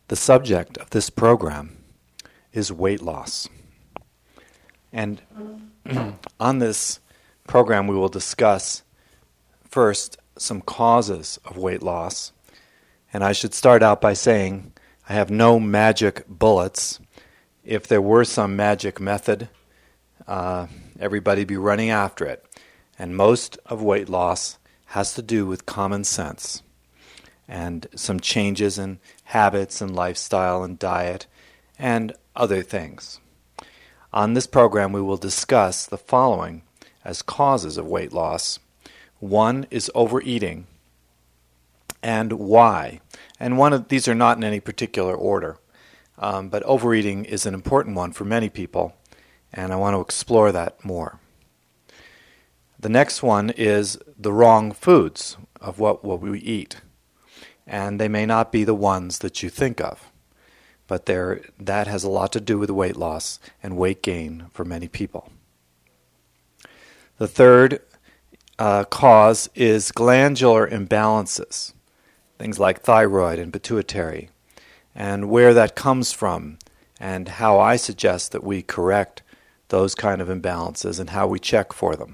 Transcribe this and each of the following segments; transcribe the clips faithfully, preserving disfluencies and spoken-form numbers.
The subject of this program is weight loss. And on this program we will discuss first some causes of weight loss. And I should start out by saying I have no magic bullets. If there were some magic method, uh, everybody be running after it. And most of weight loss has to do with common sense and some changes in habits and lifestyle and diet and other things. On this program we will discuss the following as causes of weight loss. One is overeating, and why. And one of these are not in any particular order, um, but overeating is an important one for many people, and I want to explore that more. The next one is the wrong foods of what, what we eat. And they may not be the ones that you think of, but that has a lot to do with weight loss and weight gain for many people. The third uh, cause is glandular imbalances, things like thyroid and pituitary, and where that comes from, and how I suggest that we correct those kind of imbalances and how we check for them.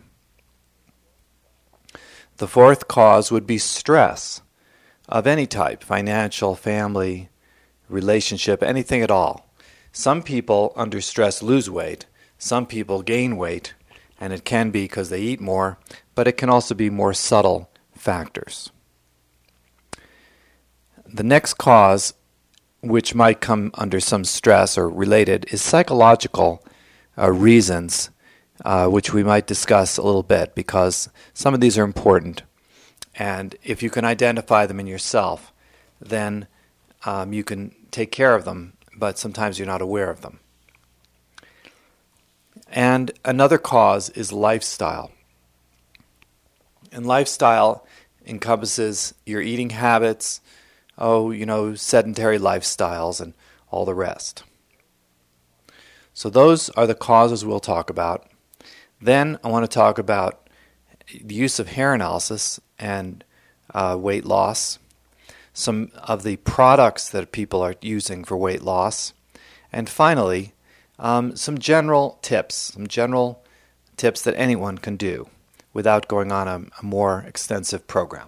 The fourth cause would be stress of any type, financial, family, relationship, anything at all. Some people under stress lose weight, some people gain weight, and it can be because they eat more, but it can also be more subtle factors. The next cause, which might come under some stress or related, is psychological uh, reasons, uh, which we might discuss a little bit because some of these are important. And if you can identify them in yourself, then um, you can take care of them, but sometimes you're not aware of them. And another cause is lifestyle. And lifestyle encompasses your eating habits, oh, you know, sedentary lifestyles and all the rest. So those are the causes we'll talk about. Then I want to talk about the use of hair analysis and uh, weight loss, some of the products that people are using for weight loss, and finally, um, some general tips, some general tips that anyone can do without going on a, a more extensive program.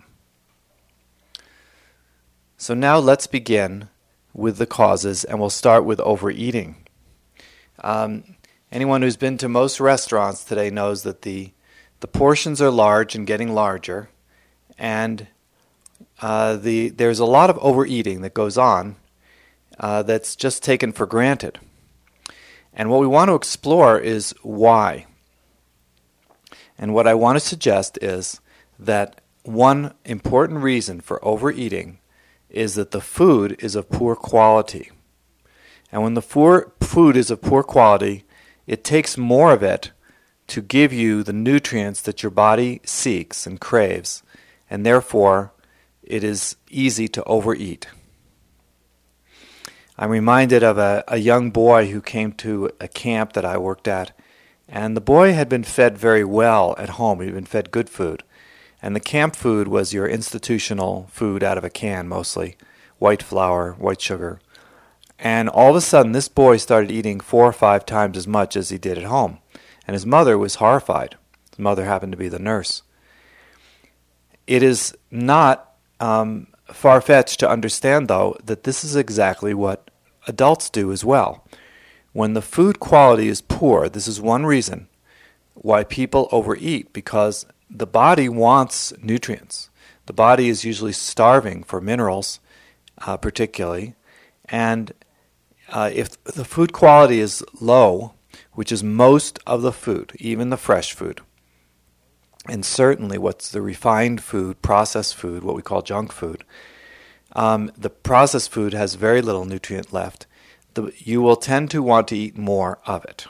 So now let's begin with the causes, and we'll start with overeating. Um, anyone who's been to most restaurants today knows that the The portions are large and getting larger, and uh, the there's a lot of overeating that goes on uh, that's just taken for granted. And what we want to explore is why. And what I want to suggest is that one important reason for overeating is that the food is of poor quality. And when the poor food is of poor quality, it takes more of it to give you the nutrients that your body seeks and craves, and therefore it is easy to overeat. I'm reminded of a, a young boy who came to a camp that I worked at, and the boy had been fed very well at home. He'd been fed good food, and the camp food was your institutional food out of a can mostly, white flour, white sugar. And all of a sudden this boy started eating four or five times as much as he did at home. And his mother was horrified. His mother happened to be the nurse. It is not um, far-fetched to understand, though, that this is exactly what adults do as well. When the food quality is poor, this is one reason why people overeat, because the body wants nutrients. The body is usually starving for minerals, uh, particularly. And uh, if the food quality is low, which is most of the food, even the fresh food, and certainly what's the refined food, processed food, what we call junk food, um, the processed food has very little nutrient left. The, you will tend to want to eat more of it.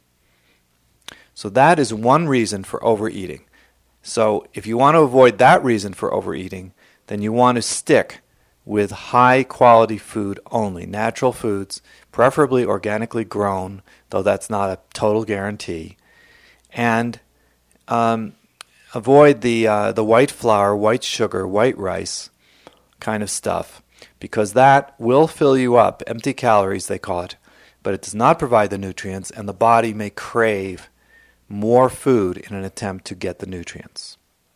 So that is one reason for overeating. So if you want to avoid that reason for overeating, then you want to stick with high-quality food only, natural foods, preferably organically grown, though that's not a total guarantee, and um, avoid the uh, the white flour, white sugar, white rice kind of stuff. because that will fill you up, empty calories they call it, but it does not provide the nutrients, and the body may crave more food in an attempt to get the nutrients.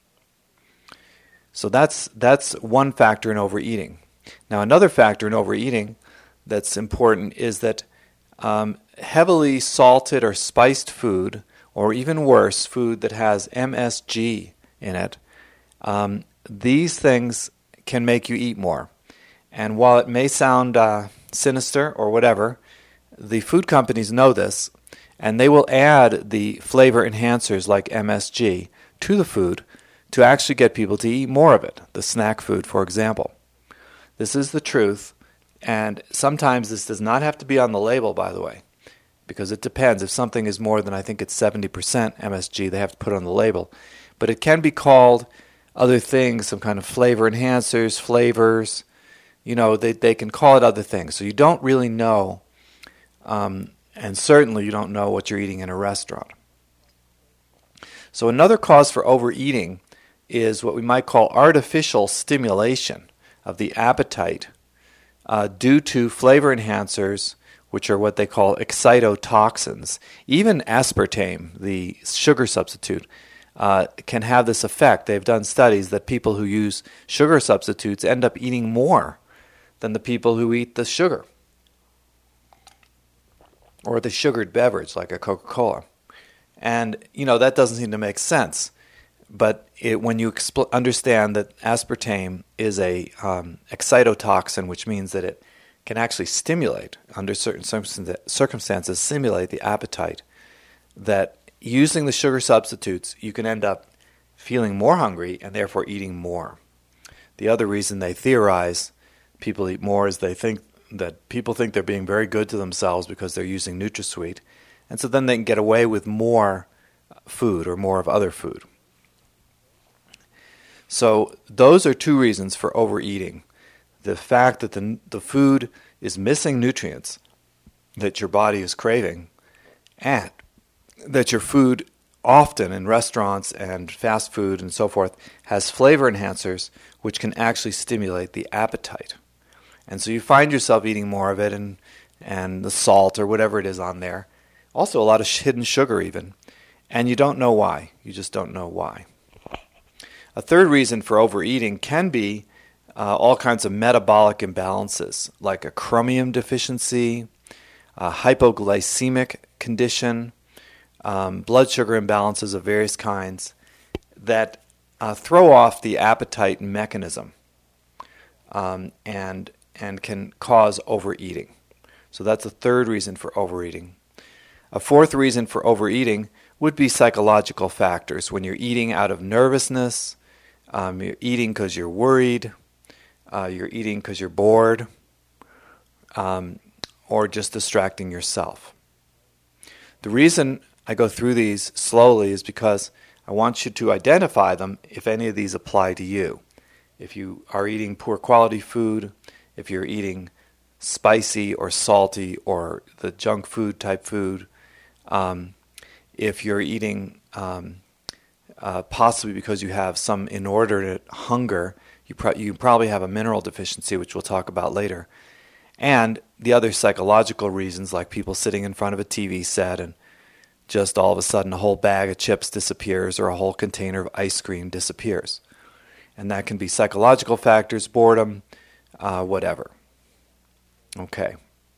So that's that's one factor in overeating. Now another factor in overeating that's important is that um, heavily salted or spiced food, or even worse, food that has M S G in it, um, these things can make you eat more. And while it may sound uh, sinister or whatever, the food companies know this, and they will add the flavor enhancers like M S G to the food to actually get people to eat more of it, the snack food, for example. This is the truth, and sometimes this does not have to be on the label, by the way, because it depends. If something is more than, I think it's seventy percent M S G, they have to put it on the label. But it can be called other things, some kind of flavor enhancers, flavors. You know, they, they can call it other things. So you don't really know, um, and certainly you don't know what you're eating in a restaurant. So another cause for overeating is what we might call artificial stimulation of the appetite uh, due to flavor enhancers, which are what they call excitotoxins. Even aspartame, the sugar substitute, uh, can have this effect. They've done studies that people who use sugar substitutes end up eating more than the people who eat the sugar or the sugared beverage like a Coca-Cola. And, you know, that doesn't seem to make sense. But it, when you expl- understand that aspartame is a um, excitotoxin, which means that it can actually stimulate, under certain circumstances, stimulate the appetite, that using the sugar substitutes, you can end up feeling more hungry and therefore eating more. The other reason they theorize people eat more is they think that people think they're being very good to themselves because they're using NutraSweet, and so then they can get away with more food or more of other food. So those are two reasons for overeating. The fact that the the food is missing nutrients that your body is craving, and that your food often in restaurants and fast food and so forth has flavor enhancers which can actually stimulate the appetite. And so you find yourself eating more of it, and and the salt or whatever it is on there. Also a lot of hidden sugar even. And you don't know why. You just don't know why. A third reason for overeating can be uh, all kinds of metabolic imbalances, like a chromium deficiency, a hypoglycemic condition, um, blood sugar imbalances of various kinds that uh, throw off the appetite mechanism um, and and can cause overeating. So that's a third reason for overeating. A fourth reason for overeating would be psychological factors. When you're eating out of nervousness, um, you're eating because you're worried, uh, you're eating because you're bored, um, or just distracting yourself. The reason I go through these slowly is because I want you to identify them if any of these apply to you. If you are eating poor quality food, if you're eating spicy or salty or the junk food type food, um, if you're eating um, uh, possibly because you have some inordinate hunger, you, pro- you probably have a mineral deficiency, which we'll talk about later. And the other psychological reasons, like people sitting in front of a T V set and just all of a sudden a whole bag of chips disappears or a whole container of ice cream disappears. And that can be psychological factors, boredom, uh, whatever. Okay.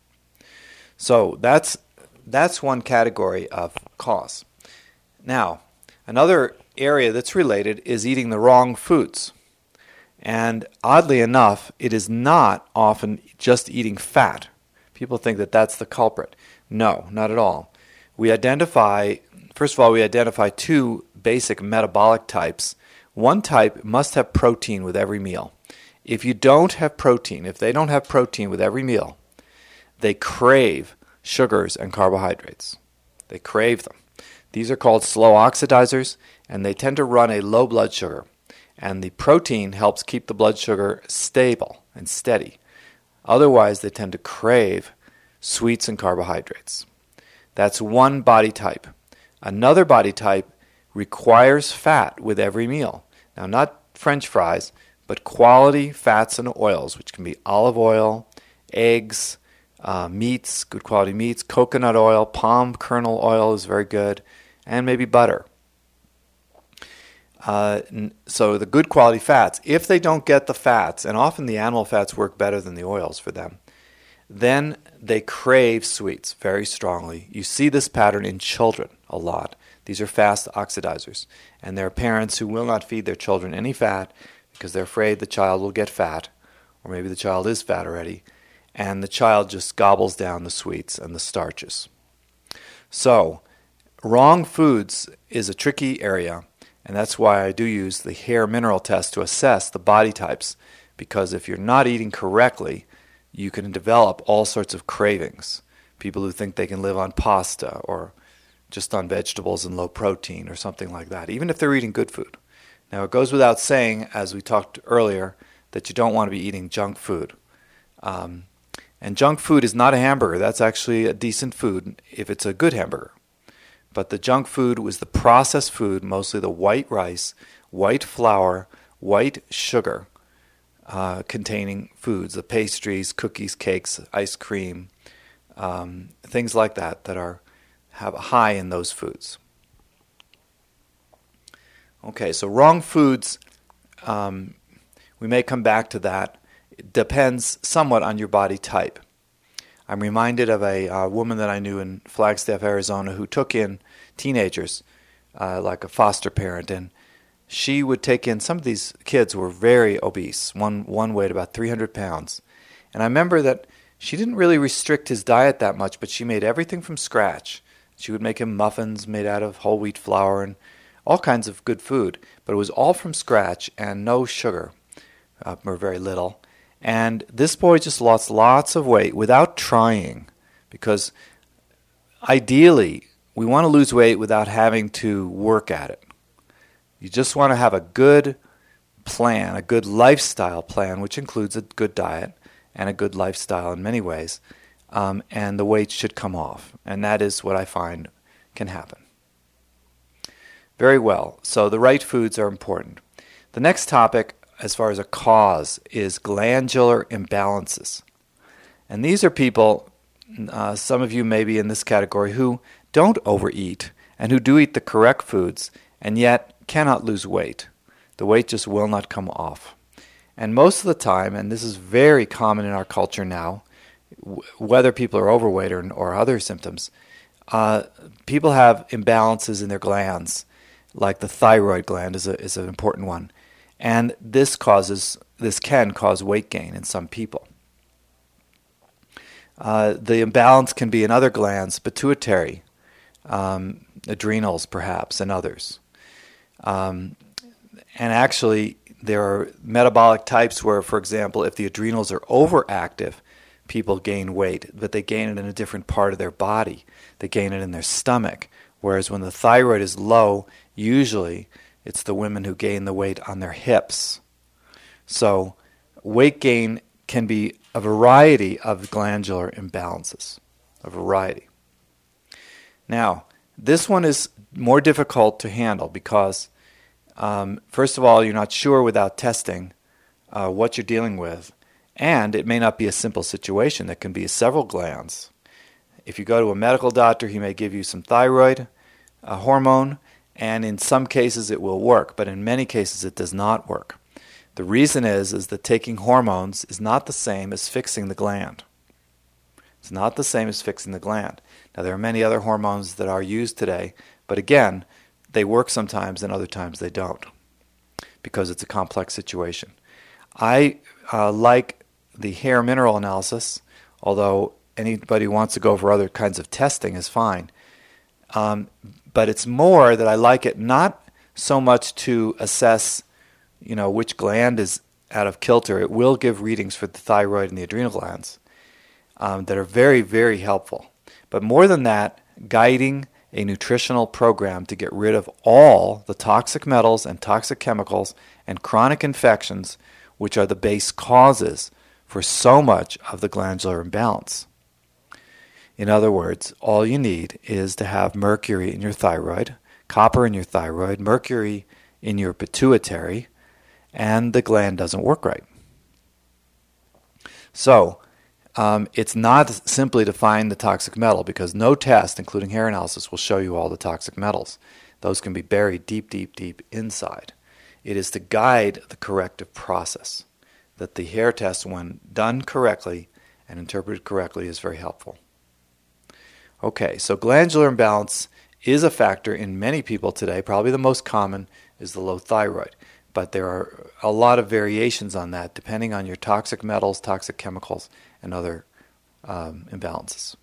So that's that's one category of cause. Now, another area that's related is eating the wrong foods. And oddly enough, it is not often just eating fat. People think that that's the culprit. No, not at all. We identify, first of all, we identify two basic metabolic types. One type must have protein with every meal. If you don't have protein, if they don't have protein with every meal, they crave sugars and carbohydrates. They crave them. These are called slow oxidizers, and they tend to run a low blood sugar. And the protein helps keep the blood sugar stable and steady. Otherwise, they tend to crave sweets and carbohydrates. That's one body type. Another body type requires fat with every meal. Now, not French fries, but quality fats and oils, which can be olive oil, eggs, uh, meats, good quality meats, coconut oil, palm kernel oil is very good, and maybe butter. Uh, so the good quality fats, if they don't get the fats, and often the animal fats work better than the oils for them, then they crave sweets very strongly. You see this pattern in children a lot. These are fast oxidizers. And there are parents who will not feed their children any fat because they're afraid the child will get fat, or maybe the child is fat already, and the child just gobbles down the sweets and the starches. So, wrong foods is a tricky area, and that's why I do use the hair mineral test to assess the body types, because if you're not eating correctly, you can develop all sorts of cravings. People who think they can live on pasta or just on vegetables and low protein or something like that, even if they're eating good food. Now, it goes without saying, as we talked earlier, that you don't want to be eating junk food. Um, and junk food is not a hamburger. That's actually a decent food if it's a good hamburger. But the junk food was the processed food, mostly the white rice, white flour, white sugar, Uh, containing foods, the pastries, cookies, cakes, ice cream, um, things like that that are have high in those foods. Okay, so wrong foods, um, we may come back to that. It depends somewhat on your body type. I'm reminded of a uh, woman that I knew in Flagstaff, Arizona, who took in teenagers uh, like a foster parent, and she would take in, some of these kids were very obese. One one weighed about three hundred pounds. And I remember that she didn't really restrict his diet that much, but she made everything from scratch. She would make him muffins made out of whole wheat flour and all kinds of good food. But it was all from scratch and no sugar, uh, or very little. And this boy just lost lots of weight without trying, because ideally we want to lose weight without having to work at it. You just want to have a good plan, a good lifestyle plan, which includes a good diet and a good lifestyle in many ways, um, and the weight should come off. And that is what I find can happen. Very well. So the right foods are important. The next topic, as far as a cause, is glandular imbalances. And these are people, uh, some of you may be in this category, who don't overeat and who do eat the correct foods and yet cannot lose weight. The weight just will not come off. And most of the time, and this is very common in our culture now, w- whether people are overweight or, or other symptoms, uh, people have imbalances in their glands, like the thyroid gland is a, is an important one. And this causes, this can cause weight gain in some people. Uh, the imbalance can be in other glands, pituitary, um, adrenals perhaps, and others. Um, and actually, there are metabolic types where, for example, if the adrenals are overactive, people gain weight, but they gain it in a different part of their body. They gain it in their stomach. Whereas when the thyroid is low, usually it's the women who gain the weight on their hips. So weight gain can be a variety of glandular imbalances, a variety. Now, this one is more difficult to handle because, um, first of all, you're not sure without testing uh, what you're dealing with, and it may not be a simple situation. There can be several glands. If you go to a medical doctor, he may give you some thyroid uh, hormone, and in some cases it will work, but in many cases it does not work. The reason is, is that taking hormones is not the same as fixing the gland. It's not the same as fixing the gland. Now, there are many other hormones that are used today, but again, they work sometimes and other times they don't because it's a complex situation. I uh, like the hair mineral analysis, although anybody who wants to go for other kinds of testing is fine. Um, but it's more that I like it not so much to assess, you know, which gland is out of kilter. It will give readings for the thyroid and the adrenal glands um, that are very, very helpful. But more than that, guiding a nutritional program to get rid of all the toxic metals and toxic chemicals and chronic infections, which are the base causes for so much of the glandular imbalance. In other words, all you need is to have mercury in your thyroid, copper in your thyroid, mercury in your pituitary, and the gland doesn't work right. So, um, it's not simply to find the toxic metal, because no test, including hair analysis, will show you all the toxic metals. Those can be buried deep, deep, deep inside. It is to guide the corrective process, that the hair test, when done correctly and interpreted correctly, is very helpful. Okay, so glandular imbalance is a factor in many people today. Probably the most common is the low thyroid, but there are a lot of variations on that depending on your toxic metals, toxic chemicals, and other um, imbalances.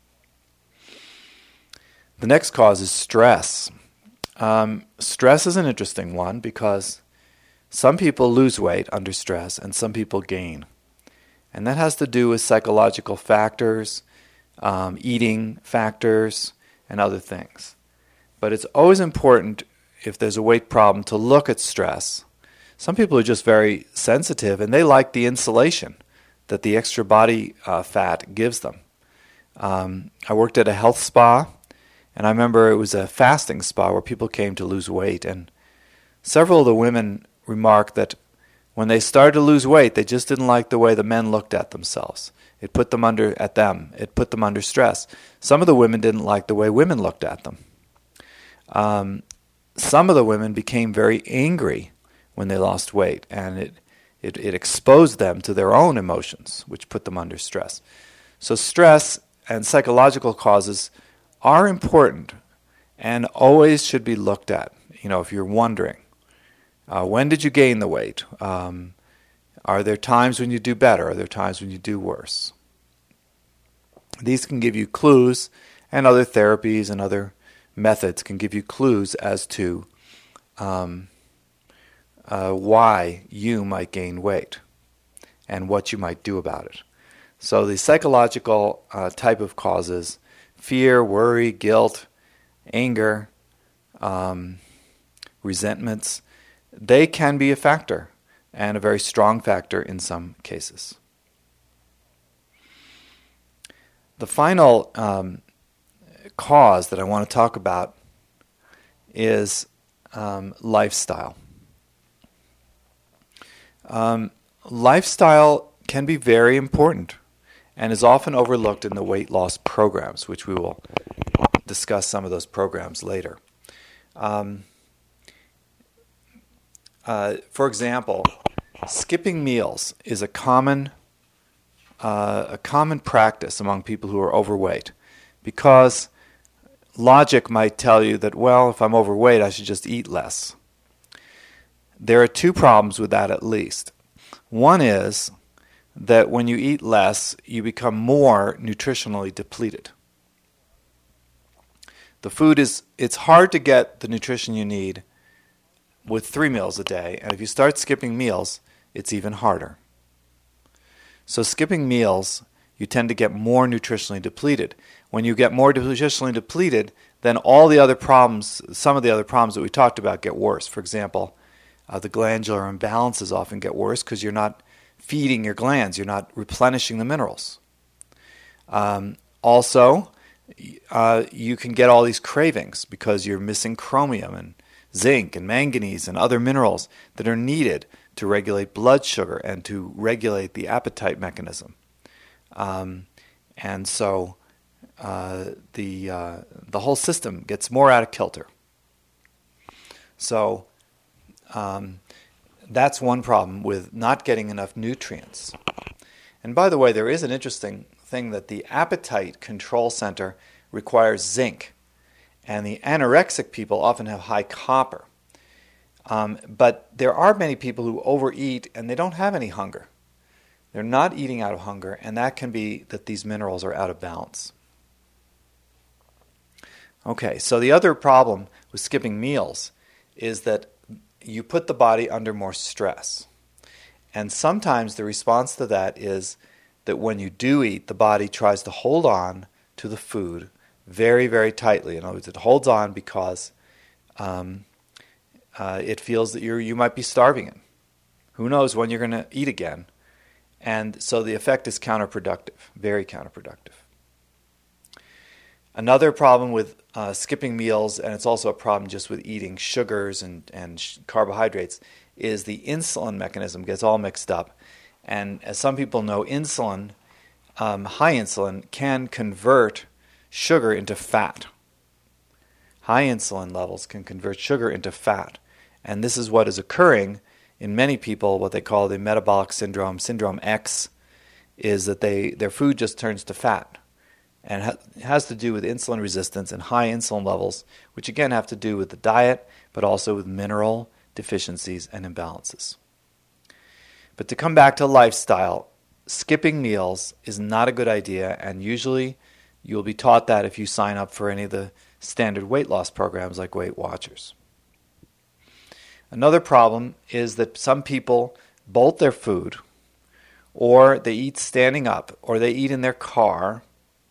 The next cause is stress. Um, stress is an interesting one because some people lose weight under stress and some people gain. And that has to do with psychological factors, um, eating factors, and other things. But it's always important, if there's a weight problem, to look at stress. Some people are just very sensitive and they like the insulation that the extra body uh, fat gives them. Um, I worked at a health spa, and I remember it was a fasting spa where people came to lose weight, and several of the women remarked that when they started to lose weight, they just didn't like the way the men looked at themselves. It put them under at them. It put them under stress. Some of the women didn't like the way women looked at them. Um, some of the women became very angry when they lost weight, and it, it it exposed them to their own emotions, which put them under stress. So stress and psychological causes are important and always should be looked at. You know, if you're wondering, uh, when did you gain the weight? Um, are there times when you do better? Are there times when you do worse? These can give you clues, and other therapies and other methods can give you clues as to um, uh, why you might gain weight and what you might do about it. So the psychological uh, type of causes, fear, worry, guilt, anger, um, resentments, they can be a factor, and a very strong factor in some cases. The final um, cause that I want to talk about is um, lifestyle. Um, lifestyle can be very important and is often overlooked in the weight loss programs, which we will discuss some of those programs later. Um, uh, for example, skipping meals is a common uh, a common practice among people who are overweight, because logic might tell you that, well, if I'm overweight, I should just eat less. There are two problems with that, at least. One is that when you eat less, you become more nutritionally depleted. The food is, it's hard to get the nutrition you need with three meals a day, and if you start skipping meals, it's even harder. So skipping meals, you tend to get more nutritionally depleted. When you get more nutritionally depleted, then all the other problems, some of the other problems that we talked about get worse. For example, uh, the glandular imbalances often get worse because you're not feeding your glands, you're not replenishing the minerals. Um, also, uh, you can get all these cravings because you're missing chromium and zinc and manganese and other minerals that are needed to regulate blood sugar and to regulate the appetite mechanism. Um, and so uh, the uh, the whole system gets more out of kilter. So um, that's one problem with not getting enough nutrients. And by the way, there is an interesting thing that the appetite control center requires zinc, and the anorexic people often have high copper. Um, but there are many people who overeat and they don't have any hunger. They're not eating out of hunger, and that can be that these minerals are out of balance. Okay, so the other problem with skipping meals is that you put the body under more stress. And sometimes the response to that is that when you do eat, the body tries to hold on to the food very, very tightly. In other words, it holds on because um, uh, it feels that you're, you might be starving it. Who knows when you're going to eat again? And so the effect is counterproductive, very counterproductive. Another problem with uh, skipping meals, and it's also a problem just with eating sugars and, and sh- carbohydrates, is the insulin mechanism gets all mixed up. And as some people know, insulin, um, high insulin, can convert sugar into fat. High insulin levels can convert sugar into fat. And this is what is occurring in many people, what they call the metabolic syndrome, syndrome X, is that they their food just turns to fat. And it has to do with insulin resistance and high insulin levels, which again have to do with the diet, but also with mineral deficiencies and imbalances. But to come back to lifestyle, skipping meals is not a good idea, and usually you'll be taught that if you sign up for any of the standard weight loss programs like Weight Watchers. Another problem is that some people bolt their food, or they eat standing up, or they eat in their car.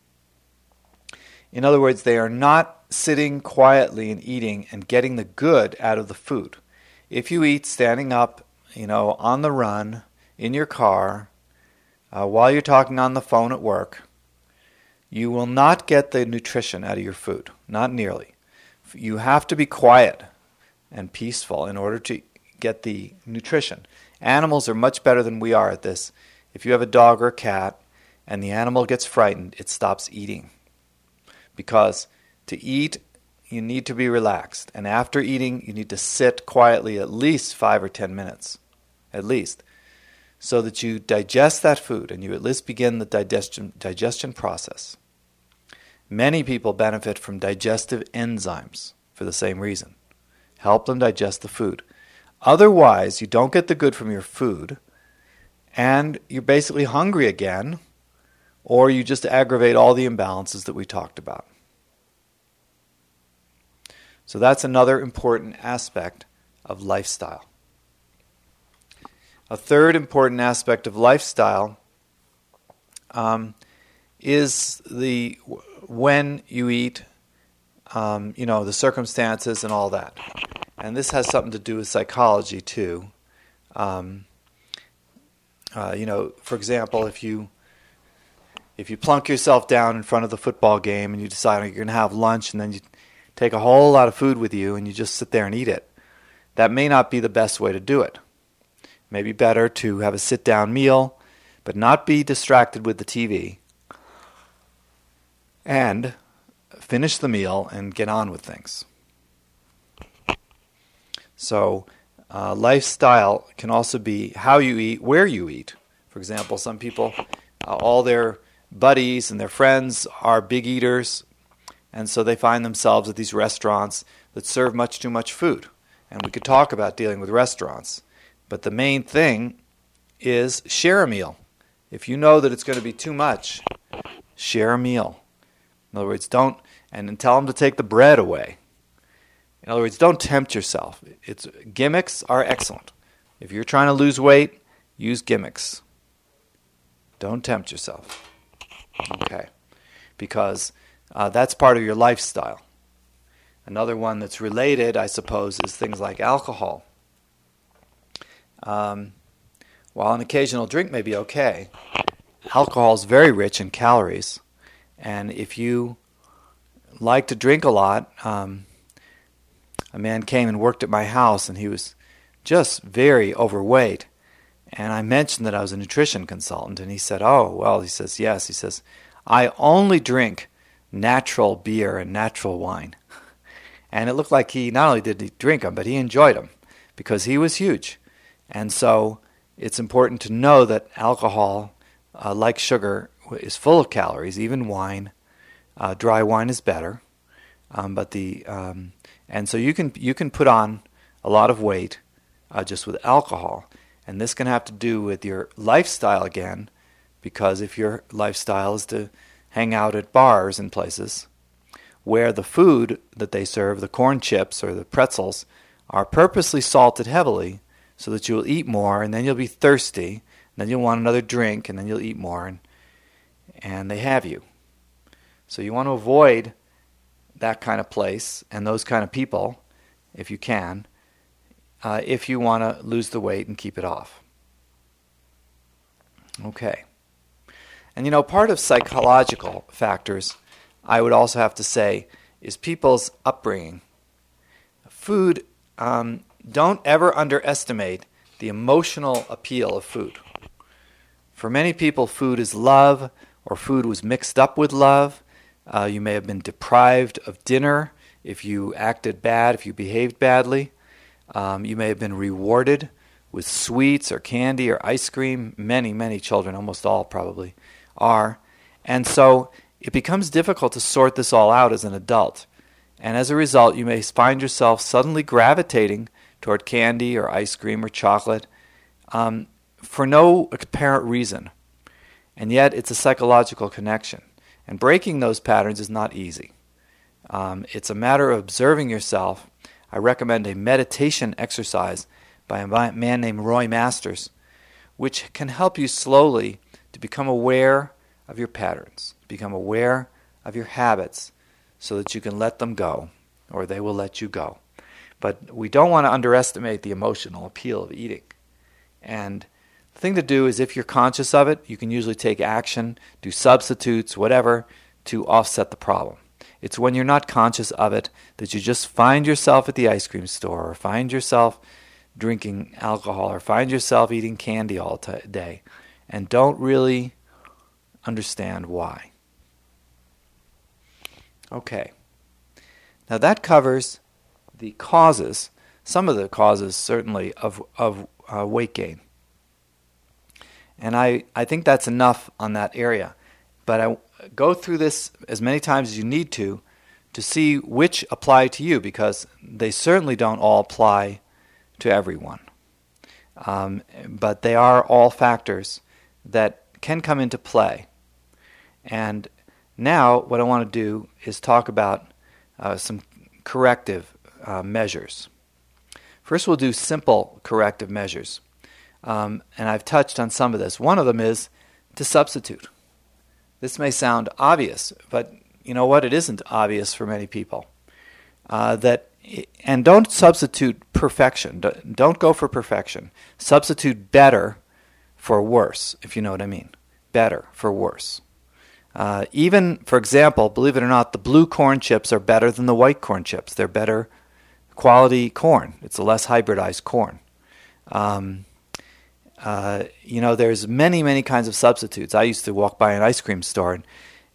In other words, they are not sitting quietly and eating and getting the good out of the food. If you eat standing up, you know, on the run, in your car, uh, while you're talking on the phone at work, you will not get the nutrition out of your food, not nearly. You have to be quiet and peaceful in order to get the nutrition. Animals are much better than we are at this. If you have a dog or a cat and the animal gets frightened, it stops eating. Because to eat, you need to be relaxed. And after eating, you need to sit quietly at least five or ten minutes, at least, so that you digest that food and you at least begin the digestion, digestion process. Many people benefit from digestive enzymes for the same reason. Help them digest the food. Otherwise, you don't get the good from your food, and you're basically hungry again, or you just aggravate all the imbalances that we talked about. So that's another important aspect of lifestyle. A third important aspect of lifestyle um, is the when you eat, um, you know, the circumstances and all that. And this has something to do with psychology too. Um, uh, you know, for example, if you if you plunk yourself down in front of the football game and you decide you're going to have lunch, and then you take a whole lot of food with you and you just sit there and eat it, that may not be the best way to do it. Maybe better to have a sit-down meal, but not be distracted with the T V, and finish the meal and get on with things. So uh, lifestyle can also be how you eat, where you eat. For example, some people, uh, all their buddies and their friends are big eaters, and so they find themselves at these restaurants that serve much too much food. And we could talk about dealing with restaurants. But the main thing is share a meal. If you know that it's going to be too much, share a meal. In other words, don't, and then tell them to take the bread away. In other words, don't tempt yourself. It's gimmicks are excellent. If you're trying to lose weight, use gimmicks. Don't tempt yourself. Okay. Because uh, that's part of your lifestyle. Another one that's related, I suppose, is things like alcohol. Um, while an occasional drink may be okay, alcohol is very rich in calories. And if you like to drink a lot, um, a man came and worked at my house, and he was just very overweight. And I mentioned that I was a nutrition consultant, and he said, oh, well, he says, yes. He says, I only drink natural beer and natural wine. And it looked like he not only did he drink them, but he enjoyed them because he was huge. And so it's important to know that alcohol, uh, like sugar, is full of calories, even wine. Uh, dry wine is better. Um, but the um, and so you can you can put on a lot of weight uh, just with alcohol. And this can have to do with your lifestyle again, because if your lifestyle is to hang out at bars and places where the food that they serve, the corn chips or the pretzels, are purposely salted heavily so that you'll eat more, and then you'll be thirsty, and then you'll want another drink, and then you'll eat more, and, and they have you. So you want to avoid that kind of place and those kind of people, if you can, uh, if you want to lose the weight and keep it off. Okay. And you know, part of psychological factors, I would also have to say, is people's upbringing. Food um, don't ever underestimate the emotional appeal of food. For many people, food is love, or food was mixed up with love. Uh, you may have been deprived of dinner if you acted bad, if you behaved badly. Um, you may have been rewarded with sweets or candy or ice cream. Many, many children, almost all probably, are. And so it becomes difficult to sort this all out as an adult. And as a result, you may find yourself suddenly gravitating toward candy or ice cream or chocolate um, for no apparent reason. And yet it's a psychological connection. And breaking those patterns is not easy. Um, it's a matter of observing yourself. I recommend a meditation exercise by a man named Roy Masters, which can help you slowly to become aware of your patterns, become aware of your habits, so that you can let them go, or they will let you go. But we don't want to underestimate the emotional appeal of eating. And the thing to do is, if you're conscious of it, you can usually take action, do substitutes, whatever, to offset the problem. It's when you're not conscious of it that you just find yourself at the ice cream store, or find yourself drinking alcohol, or find yourself eating candy all t- day, and don't really understand why. Okay. Now that covers the causes, some of the causes certainly, of, of uh, weight gain. And I, I think that's enough on that area. But I go through this as many times as you need to to see which apply to you, because they certainly don't all apply to everyone. Um, but they are all factors that can come into play. And now what I want to do is talk about uh, some corrective uh, measures. First, we'll do simple corrective measures. Um, and I've touched on some of this. One of them is to substitute. This may sound obvious, but you know what? It isn't obvious for many people. Uh, that and don't substitute perfection. Don't go for perfection. Substitute better for worse, if you know what I mean. Better for worse. Uh, even, for example, believe it or not, the blue corn chips are better than the white corn chips. They're better quality corn. It's a less hybridized corn. Um, uh, you know, there's many, many kinds of substitutes. I used to walk by an ice cream store, and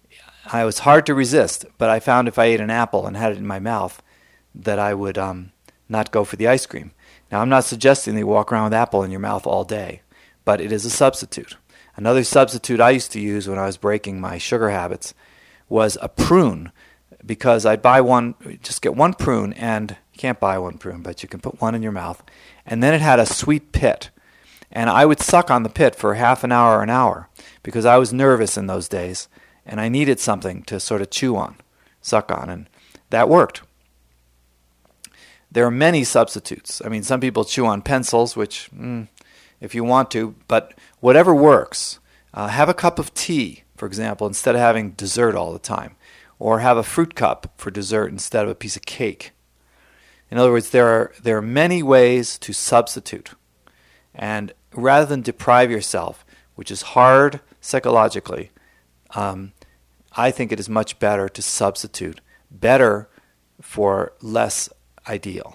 I was hard to resist, but I found if I ate an apple and had it in my mouth, that I would um, not go for the ice cream. Now, I'm not suggesting that you walk around with apple in your mouth all day, but it is a substitute. Another substitute I used to use when I was breaking my sugar habits was a prune, because I'd buy one, just get one prune, and you can't buy one prune, but you can put one in your mouth, and then it had a sweet pit. And I would suck on the pit for half an hour or an hour, because I was nervous in those days, and I needed something to sort of chew on, suck on, and that worked. There are many substitutes. I mean, some people chew on pencils, which, mm, if you want to, but whatever works. Uh, have a cup of tea, for example, instead of having dessert all the time. Or have a fruit cup for dessert instead of a piece of cake. In other words, there are there are many ways to substitute. And rather than deprive yourself, which is hard psychologically, um, I think it is much better to substitute. Better for less ideal.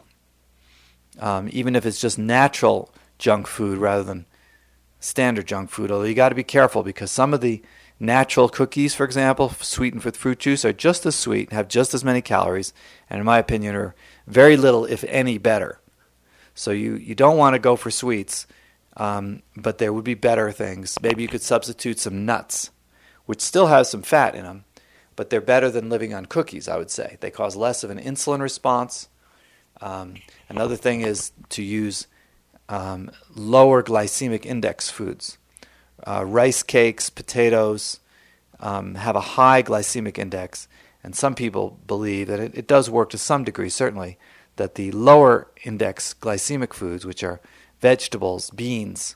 Um, even if it's just natural junk food rather than standard junk food, although you got to be careful, because some of the natural cookies, for example, sweetened with fruit juice, are just as sweet, have just as many calories, and in my opinion are very little, if any, better. So you, you don't want to go for sweets, um, but there would be better things. Maybe you could substitute some nuts, which still have some fat in them, but they're better than living on cookies, I would say. They cause less of an insulin response. Um, another thing is to use um, lower glycemic index foods. Uh, rice cakes, potatoes um, have a high glycemic index, and some people believe that it, it does work to some degree, certainly, that the lower index glycemic foods, which are vegetables, beans,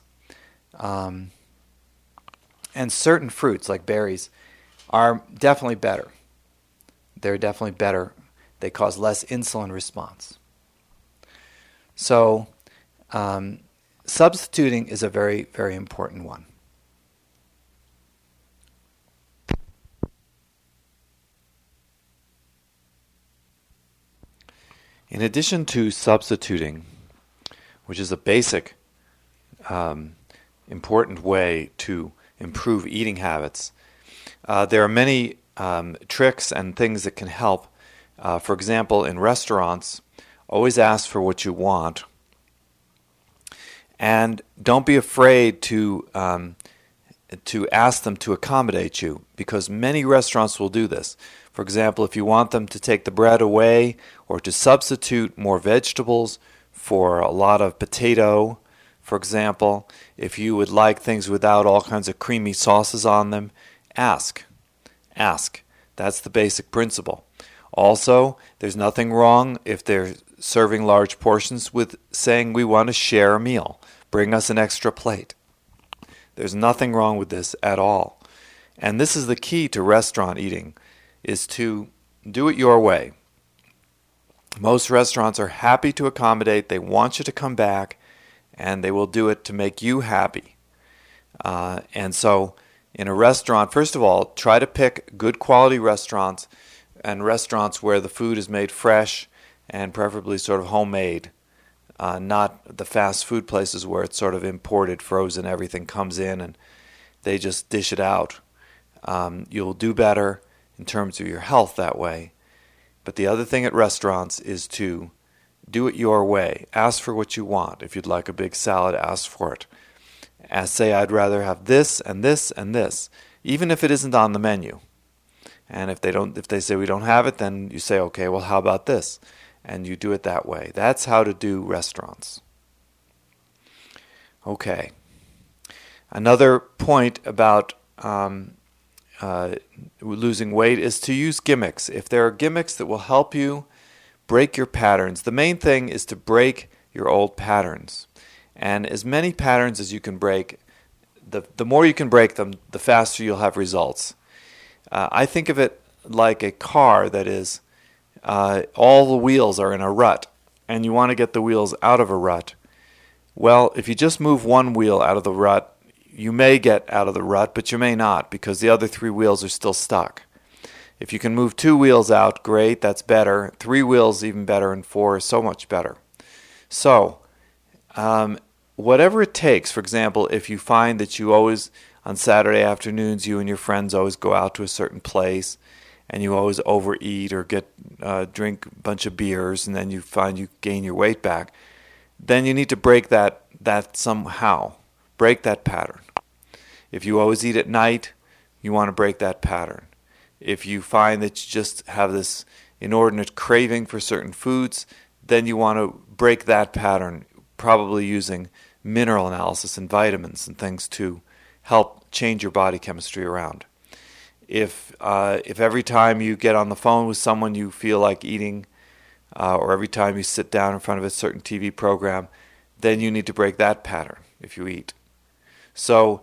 um, and certain fruits like berries, are definitely better. They're definitely better. They cause less insulin response. So um, substituting is a very, very important one. In addition to substituting, which is a basic, um, important way to improve eating habits. Uh, there are many um, tricks and things that can help. Uh, for example, in restaurants, always ask for what you want. And don't be afraid to um, to ask them to accommodate you, because many restaurants will do this. For example, if you want them to take the bread away or to substitute more vegetables for a lot of potato, for example, if you would like things without all kinds of creamy sauces on them, ask. Ask. That's the basic principle. Also, there's nothing wrong if they're serving large portions with saying we want to share a meal. Bring us an extra plate. There's nothing wrong with this at all. And this is the key to restaurant eating, is to do it your way. Most restaurants are happy to accommodate. They want you to come back, and they will do it to make you happy. Uh, and so in a restaurant, first of all, try to pick good quality restaurants and restaurants where the food is made fresh and preferably sort of homemade. Uh, not the fast food places where it's sort of imported, frozen, everything comes in and they just dish it out. Um, you'll do better in terms of your health that way. But the other thing at restaurants is to do it your way. Ask for what you want. If you'd like a big salad, ask for it. As say, I'd rather have this and this and this, even if it isn't on the menu. And if they don't, if they say we don't have it, then you say, okay, well, how about this? And you do it that way. That's how to do restaurants. Okay. Another point about um, uh, losing weight is to use gimmicks. If there are gimmicks that will help you break your patterns, the main thing is to break your old patterns. And as many patterns as you can break, the, the more you can break them, the faster you'll have results. Uh, I think of it like a car that is Uh, all the wheels are in a rut, and you want to get the wheels out of a rut. Well, if you just move one wheel out of the rut, you may get out of the rut, but you may not, because the other three wheels are still stuck. If you can move two wheels out, great, that's better. Three wheels, even better, and four is so much better. So, um, whatever it takes, for example, if you find that you always, on Saturday afternoons, you and your friends always go out to a certain place, and you always overeat or get uh, drink a bunch of beers, and then you find you gain your weight back, then you need to break that that somehow. Break that pattern. If you always eat at night, you want to break that pattern. If you find that you just have this inordinate craving for certain foods, then you want to break that pattern, probably using mineral analysis and vitamins and things to help change your body chemistry around. If uh, if every time you get on the phone with someone you feel like eating, uh, or every time you sit down in front of a certain T V program, then you need to break that pattern if you eat. So,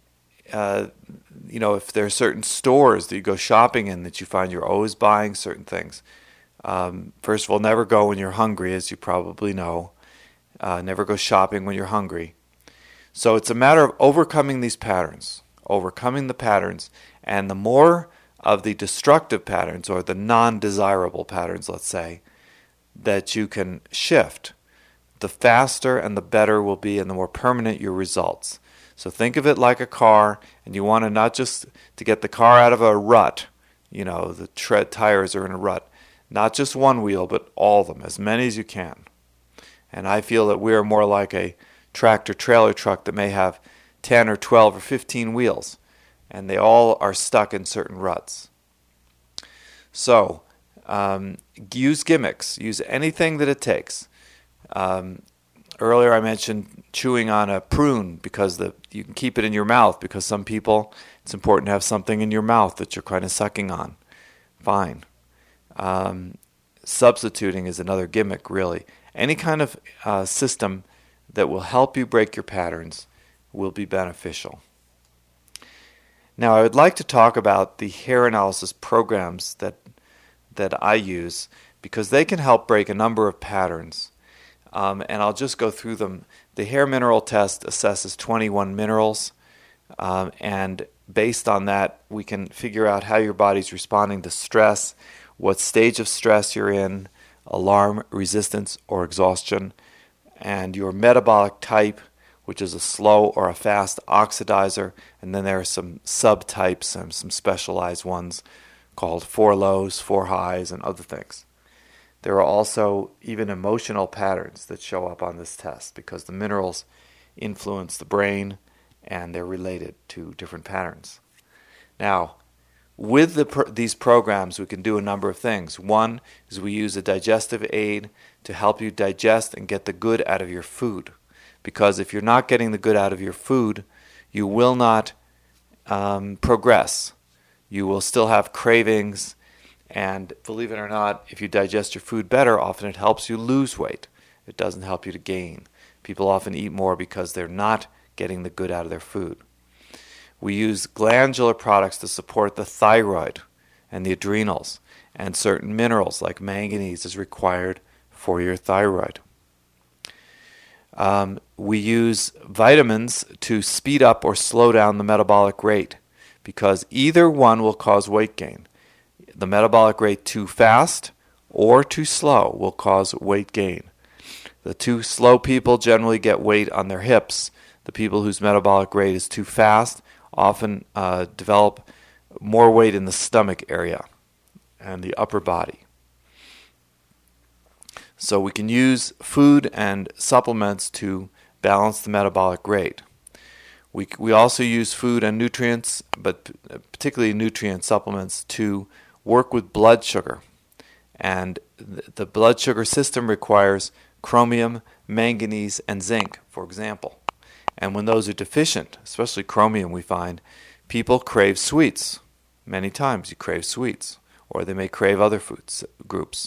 uh, you know, if there are certain stores that you go shopping in that you find you're always buying certain things, um, first of all, never go when you're hungry, as you probably know. Uh, never go shopping when you're hungry. So it's a matter of overcoming these patterns, overcoming the patterns. And the more of the destructive patterns, or the non-desirable patterns, let's say, that you can shift, the faster and the better will be, and the more permanent your results. So think of it like a car, and you want to not just to get the car out of a rut, you know, the tread tires are in a rut, not just one wheel, but all of them, as many as you can. And I feel that we are more like a tractor trailer truck that may have ten or twelve or fifteen wheels, and they all are stuck in certain ruts. So, um, use gimmicks. Use anything that it takes. Um, earlier I mentioned chewing on a prune because the you can keep it in your mouth, because some people, it's important to have something in your mouth that you're kind of sucking on. Fine. Um, substituting is another gimmick, really. Any kind of uh, system that will help you break your patterns will be beneficial. Now, I would like to talk about the hair analysis programs that that I use, because they can help break a number of patterns. Um, and I'll just go through them. The hair mineral test assesses twenty-one minerals, um, and based on that, we can figure out how your body's responding to stress, what stage of stress you're in, alarm, resistance, or exhaustion. and your metabolic type, which is a slow or a fast oxidizer, and then there are some subtypes and some specialized ones called four lows, four highs, and other things. There are also even emotional patterns that show up on this test because the minerals influence the brain and they're related to different patterns. Now, with the pr- these programs, we can do a number of things. One is we use a digestive aid to help you digest and get the good out of your food. Because if you're not getting the good out of your food, you will not um, progress. You will still have cravings. And believe it or not, if you digest your food better, often it helps you lose weight. It doesn't help you to gain. People often eat more because they're not getting the good out of their food. We use glandular products to support the thyroid and the adrenals, and certain minerals like manganese is required for your thyroid. Um, we use vitamins to speed up or slow down the metabolic rate because either one will cause weight gain. The metabolic rate too fast or too slow will cause weight gain. The too slow people generally get weight on their hips. The people whose metabolic rate is too fast often uh, develop more weight in the stomach area and the upper body. So we can use food and supplements to balance the metabolic rate. We we also use food and nutrients, but particularly nutrient supplements, to work with blood sugar. And the blood sugar system requires chromium, manganese, and zinc, for example. And when those are deficient, especially chromium, we find people crave sweets. Many times you crave sweets, or they may crave other food groups.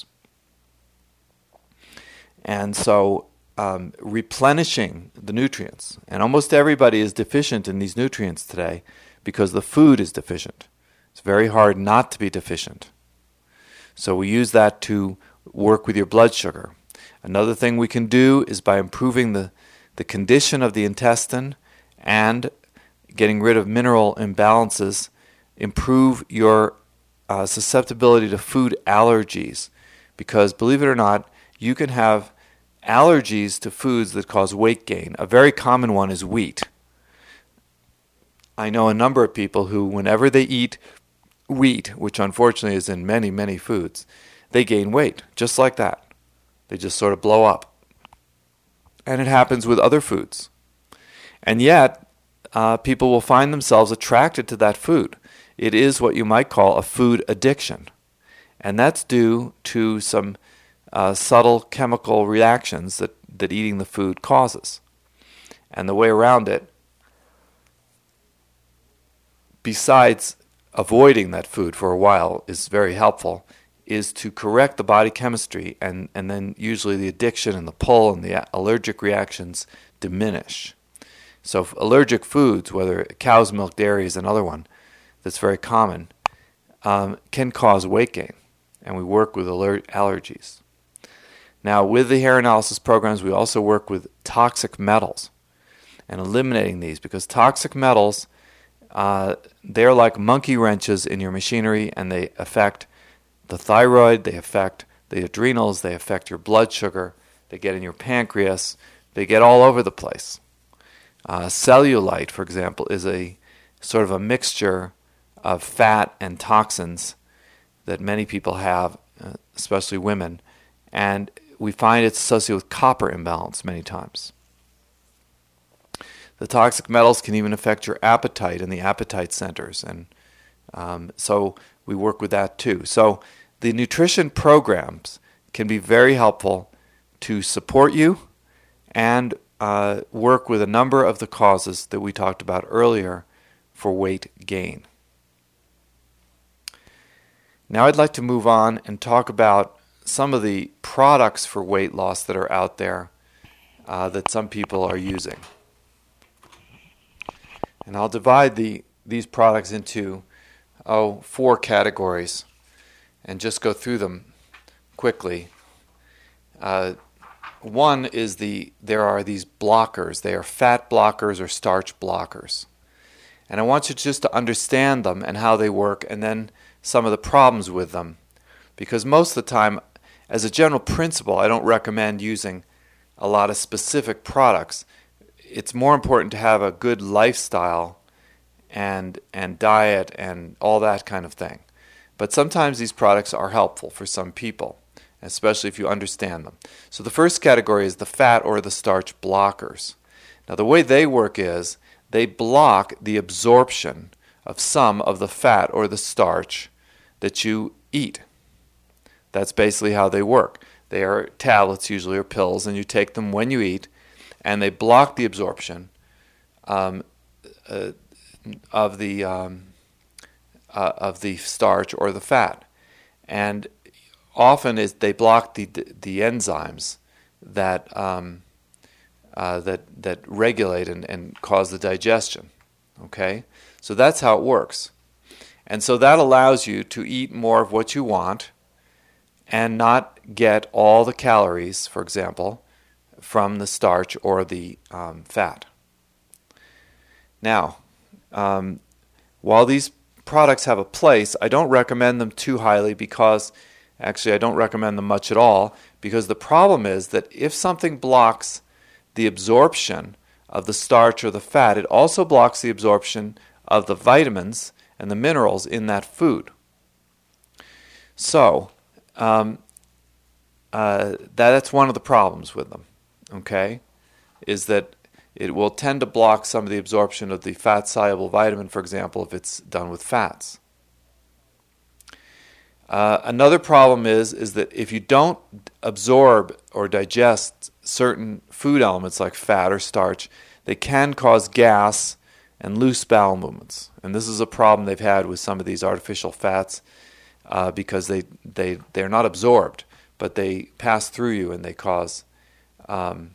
And so um, replenishing the nutrients, and almost everybody is deficient in these nutrients today because the food is deficient. It's very hard not to be deficient. So we use that to work with your blood sugar. Another thing we can do is by improving the, the condition of the intestine and getting rid of mineral imbalances, improve your uh, susceptibility to food allergies. Because believe it or not, you can have allergies to foods that cause weight gain. A very common one is wheat. I know a number of people who, whenever they eat wheat, which unfortunately is in many, many foods, they gain weight, just like that. They just sort of blow up. And it happens with other foods. And yet, uh, people will find themselves attracted to that food. It is what you might call a food addiction. And that's due to some uh, subtle chemical reactions that, that eating the food causes. And the way around it, besides avoiding that food for a while is very helpful, is to correct the body chemistry, and, and then usually the addiction and the pull and the allergic reactions diminish. So if allergic foods, whether cow's milk, dairy is another one that's very common, um, can cause weight gain, and we work with aller- allergies. Now with the hair analysis programs, we also work with toxic metals and eliminating these, because toxic metals, uh, they're like monkey wrenches in your machinery, and they affect the thyroid, they affect the adrenals, they affect your blood sugar, they get in your pancreas, they get all over the place. Uh, cellulite, for example, is a sort of a mixture of fat and toxins that many people have, uh, especially women, and we find it's associated with copper imbalance many times. The toxic metals can even affect your appetite and the appetite centers, and um, so we work with that too. So the nutrition programs can be very helpful to support you and uh, work with a number of the causes that we talked about earlier for weight gain. Now I'd like to move on and talk about some of the products for weight loss that are out there uh, that some people are using. And I'll divide the these products into oh four categories and just go through them quickly. Uh, one is the there are these blockers. They are fat blockers or starch blockers. And I want you just to understand them and how they work, and then some of the problems with them. Because most of the time, as a general principle, I don't recommend using a lot of specific products. It's more important to have a good lifestyle and and diet and all that kind of thing. But sometimes these products are helpful for some people, especially if you understand them. So the first category is the fat or the starch blockers. Now the way they work is they block the absorption of some of the fat or the starch that you eat. That's basically how they work. They are tablets usually or pills, and you take them when you eat, and they block the absorption um, uh, of the um, uh, of the starch or the fat. And often is they block the the enzymes that um, uh, that that regulate and, and cause the digestion. Okay, so that's how it works, and so that allows you to eat more of what you want, and not get all the calories, for example, from the starch or the um, fat. Now, um, while these products have a place, I don't recommend them too highly because, actually I don't recommend them much at all, because the problem is that if something blocks the absorption of the starch or the fat, it also blocks the absorption of the vitamins and the minerals in that food. So, um, uh, that's one of the problems with them, okay, is that it will tend to block some of the absorption of the fat-soluble vitamin, for example, if it's done with fats. Uh, another problem is, is that if you don't absorb or digest certain food elements like fat or starch, they can cause gas and loose bowel movements. And this is a problem they've had with some of these artificial fats uh, because they, they, they're not absorbed, but they pass through you and they cause um,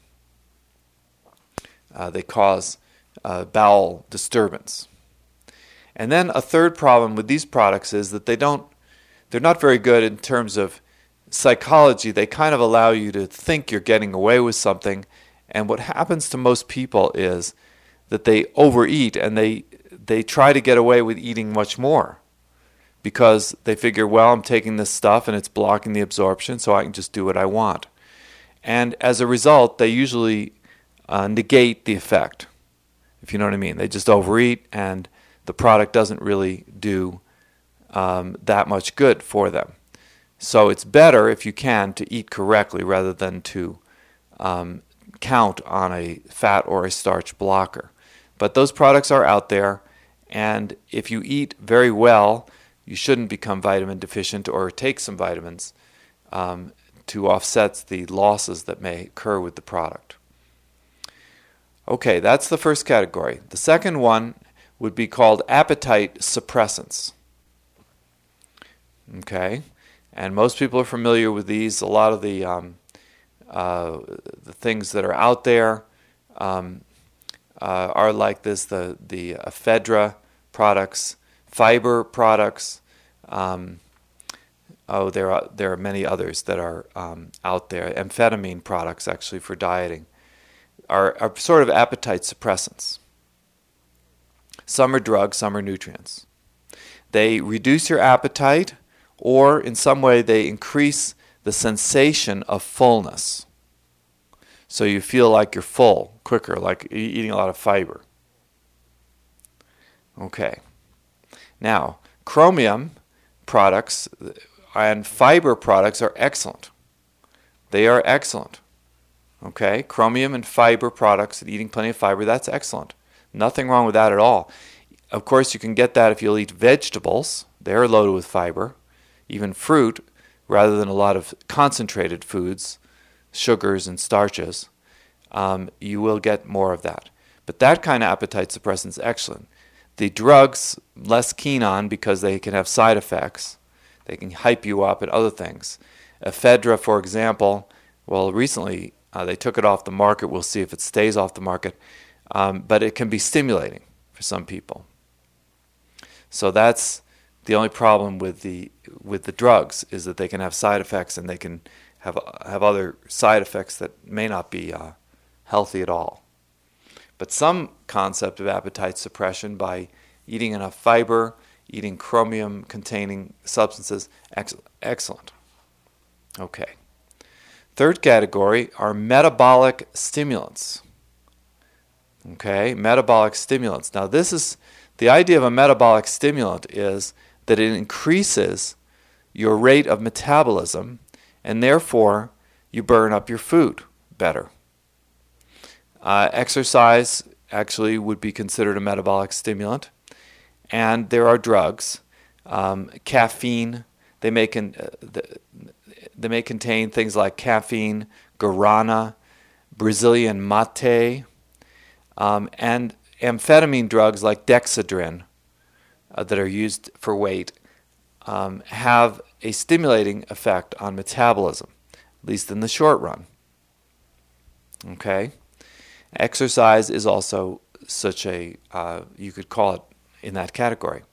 uh, they cause uh, bowel disturbance. And then a third problem with these products is that they don't they're not very good in terms of psychology. They kind of allow you to think you're getting away with something, and what happens to most people is that they overeat and they they try to get away with eating much more because they figure, well, I'm taking this stuff and it's blocking the absorption, so I can just do what I want. And as a result, they usually uh, negate the effect, if you know what I mean. They just overeat and the product doesn't really do um, that much good for them. So it's better, if you can, to eat correctly rather than to um, count on a fat or a starch blocker. But those products are out there, and if you eat very well, you shouldn't become vitamin deficient or take some vitamins um, to offset the losses that may occur with the product. Okay, that's the first category. The second one would be called appetite suppressants. Okay, and most people are familiar with these. A lot of the um, uh, the things that are out there um, uh, are like this: the the ephedra products, fiber products. Um, oh, there are there are many others that are um, out there. Amphetamine products, actually, for dieting, are are sort of appetite suppressants. Some are drugs, some are nutrients. They reduce your appetite, or in some way they increase the sensation of fullness. So you feel like you're full quicker, like you're eating a lot of fiber. Okay. Now, chromium products and fiber products are excellent. They are excellent. Okay? Chromium and fiber products and eating plenty of fiber, that's excellent. Nothing wrong with that at all. Of course, you can get that if you'll eat vegetables. They're loaded with fiber. Even fruit, rather than a lot of concentrated foods, sugars and starches, um, you will get more of that. But that kind of appetite suppressant is excellent. The drugs, less keen on because they can have side effects. They can hype you up and other things. Ephedra, for example, well, recently uh, they took it off the market. We'll see if it stays off the market. Um, but it can be stimulating for some people. So that's the only problem with the with the drugs, is that they can have side effects and they can have have other side effects that may not be uh, healthy at all. But some concept of appetite suppression by eating enough fiber, eating chromium-containing substances, ex- excellent. Okay. Third category are metabolic stimulants. Okay, metabolic stimulants. Now this is, the idea of a metabolic stimulant is that it increases your rate of metabolism and therefore you burn up your food better. Uh, exercise actually would be considered a metabolic stimulant. And there are drugs, um, caffeine. They may, con- uh, the, they may contain things like caffeine, guarana, Brazilian mate, um, and amphetamine drugs like Dexedrine uh, that are used for weight um, have a stimulating effect on metabolism, at least in the short run. Okay? Exercise is also such a, uh, you could call it in that category.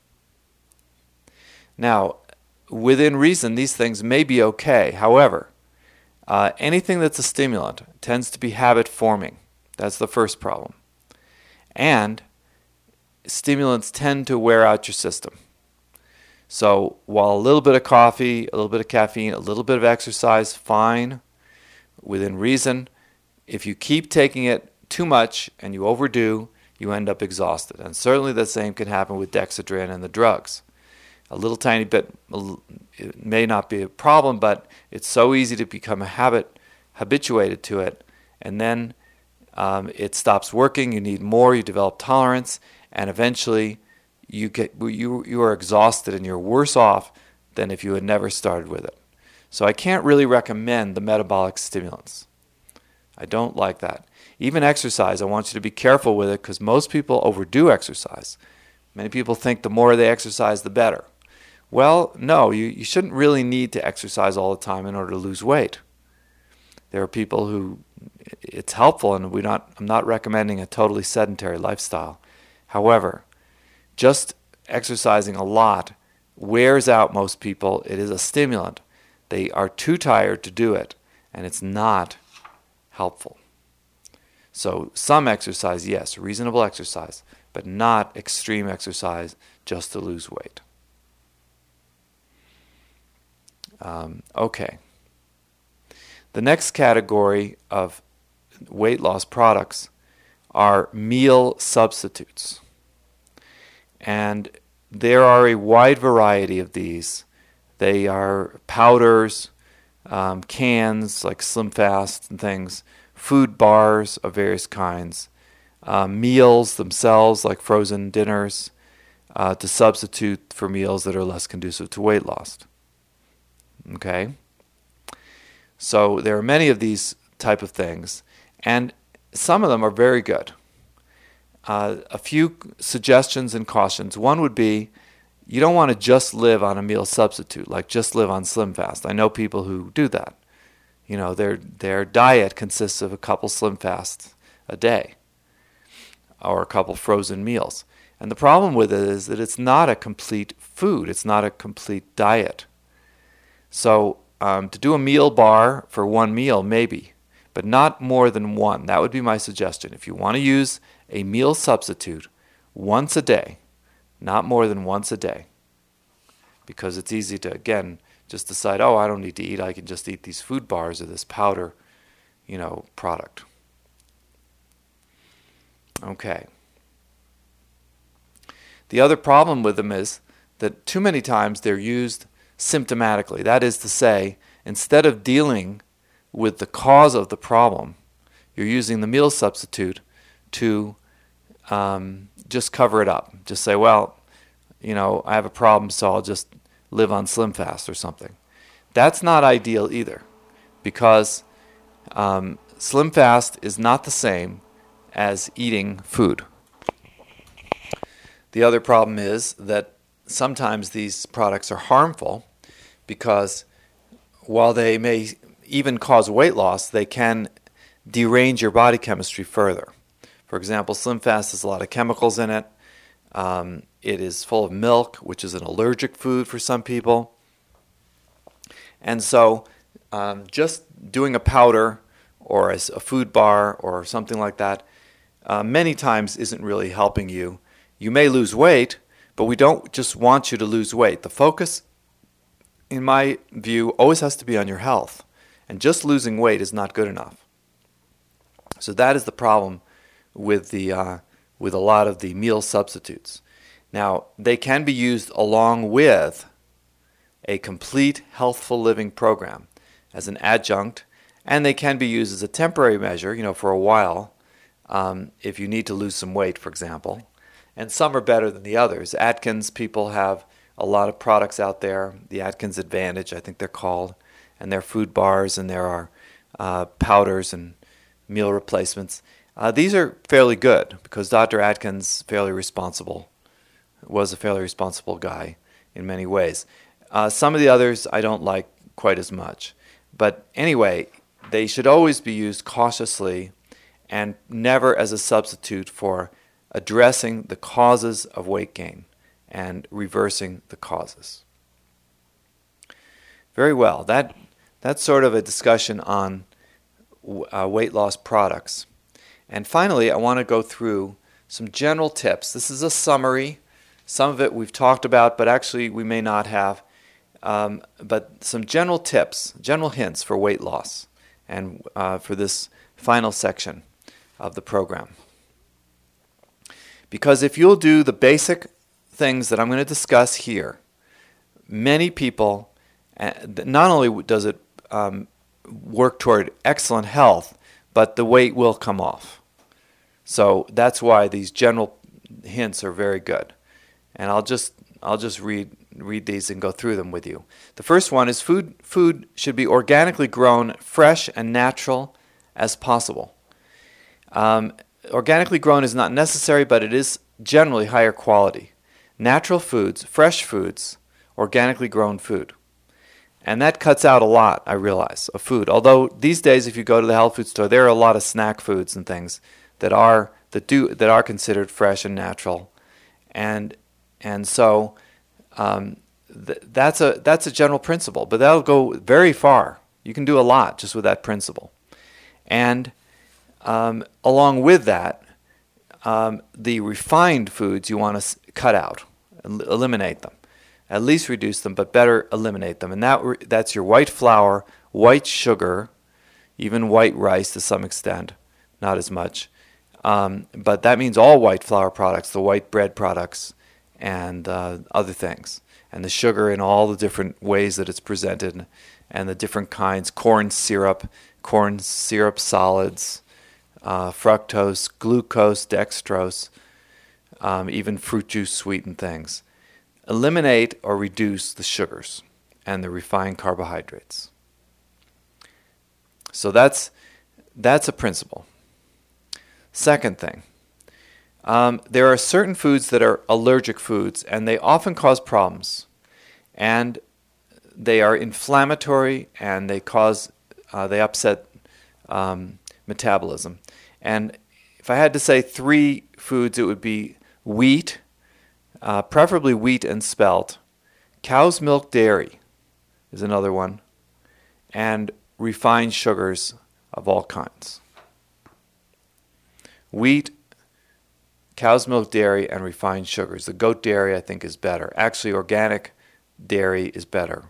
Now, within reason, these things may be okay. However, uh, anything that's a stimulant tends to be habit forming. That's the first problem. And stimulants tend to wear out your system. So while a little bit of coffee, a little bit of caffeine, a little bit of exercise, fine, within reason, if you keep taking it too much and you overdo, you end up exhausted. And certainly the same can happen with Dexedrine and the drugs. A little tiny bit, it may not be a problem, but it's so easy to become a habit, habituated to it, and then um, it stops working, you need more, you develop tolerance, and eventually you get you you are exhausted and you're worse off than if you had never started with it. So I can't really recommend the metabolic stimulants. I don't like that. Even exercise, I want you to be careful with it because most people overdo exercise. Many people think the more they exercise, the better. Well, no, you, you shouldn't really need to exercise all the time in order to lose weight. There are people who it's helpful, and we not I'm not recommending a totally sedentary lifestyle. However, just exercising a lot wears out most people. It is a stimulant. They are too tired to do it, and it's not helpful. So some exercise, yes, reasonable exercise, but not extreme exercise just to lose weight. Um, okay. The next category of weight loss products are meal substitutes. And there are a wide variety of these. They are powders, um, cans like Slim Fast and things, food bars of various kinds, uh, meals themselves like frozen dinners uh, to substitute for meals that are less conducive to weight loss. Okay? So there are many of these type of things, and some of them are very good. Uh, a few suggestions and cautions. One would be you don't want to just live on a meal substitute, like just live on Slim Fast. I know people who do that. You know, their their diet consists of a couple Slim Fasts a day or a couple frozen meals. And the problem with it is that it's not a complete food. It's not a complete diet. So um, to do a meal bar for one meal, maybe, but not more than one. That would be my suggestion. If you want to use a meal substitute once a day, not more than once a day, because it's easy to, again, just decide, oh, I don't need to eat. I can just eat these food bars or this powder, you know, product. Okay. The other problem with them is that too many times they're used symptomatically. That is to say, instead of dealing with the cause of the problem, you're using the meal substitute to um, just cover it up. Just say, well, you know, I have a problem, so I'll just live on Slim Fast or something. That's not ideal either, because um, Slim Fast is not the same as eating food. The other problem is that sometimes these products are harmful because while they may even cause weight loss, they can derange your body chemistry further. For example, Slim Fast has a lot of chemicals in it. Um, it is full of milk, which is an allergic food for some people. And so um, just doing a powder or a, a food bar or something like that uh, many times isn't really helping you. You may lose weight, but we don't just want you to lose weight. The focus, in my view, always has to be on your health. And just losing weight is not good enough. So that is the problem with the uh, with a lot of the meal substitutes. Now, they can be used along with a complete healthful living program as an adjunct, and they can be used as a temporary measure, you know, for a while, um, if you need to lose some weight, for example. And some are better than the others. Atkins people have a lot of products out there, the Atkins Advantage, I think they're called, and there are food bars, and there are uh, powders and meal replacements. Uh, these are fairly good because Doctor Atkins, fairly responsible, was a fairly responsible guy in many ways. Uh, some of the others I don't like quite as much. But anyway, they should always be used cautiously and never as a substitute for addressing the causes of weight gain and reversing the causes. Very well. That that's sort of a discussion on uh, weight loss products. And finally, I want to go through some general tips. This is a summary. Some of it we've talked about, but actually we may not have. Um, but some general tips, general hints for weight loss and uh, for this final section of the program. Because if you'll do the basic things that I'm going to discuss here, many people, uh, not only does it um, work toward excellent health, but the weight will come off. So that's why these general hints are very good. And I'll just I'll just read read these and go through them with you. The first one is food food should be organically grown, fresh and natural as possible. Um, organically grown is not necessary, but it is generally higher quality. Natural foods, fresh foods, organically grown food. And that cuts out a lot, I realize, of food. Although these days, if you go to the health food store, there are a lot of snack foods and things that are that do that are considered fresh and natural, and and so um, th- that's a that's a general principle. But that'll go very far. You can do a lot just with that principle, and um, along with that, um, the refined foods you want to s- cut out, el- eliminate them. At least reduce them, but better eliminate them. And that re- that's your white flour, white sugar, even white rice to some extent, not as much. Um, but that means all white flour products, the white bread products, and uh, other things. And the sugar in all the different ways that it's presented, and the different kinds, corn syrup, corn syrup solids, uh, fructose, glucose, dextrose, um, even fruit juice sweetened things. Eliminate or reduce the sugars and the refined carbohydrates. So that's that's a principle. Second thing, um, there are certain foods that are allergic foods, and they often cause problems. And they are inflammatory, and they cause uh, they upset um, metabolism. And if I had to say three foods, it would be wheat. Uh, preferably wheat and spelt. Cow's milk dairy is another one. And refined sugars of all kinds. Wheat, cow's milk dairy, and refined sugars. The goat dairy, I think, is better. Actually, organic dairy is better.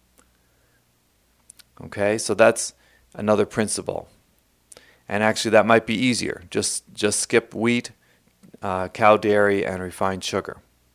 Okay, so that's another principle. And actually, that might be easier. Just, just skip wheat, uh, cow dairy, and refined sugar.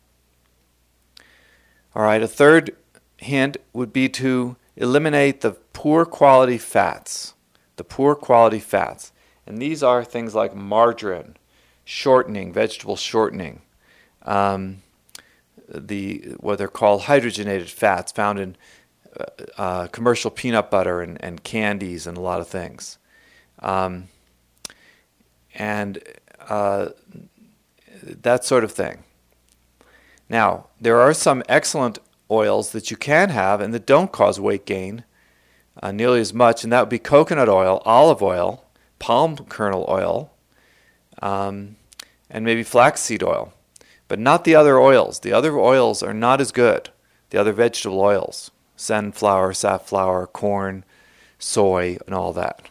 All right, a third hint would be to eliminate the poor quality fats, the poor quality fats. And these are things like margarine, shortening, vegetable shortening, um, the what they're called hydrogenated fats found in uh, uh, commercial peanut butter and, and candies and a lot of things. Um, and uh, that sort of thing. Now, there are some excellent oils that you can have and that don't cause weight gain uh, nearly as much, and that would be coconut oil, olive oil, palm kernel oil, um, and maybe flaxseed oil. But not the other oils. The other oils are not as good. The other vegetable oils, sunflower, safflower, corn, soy, and all that.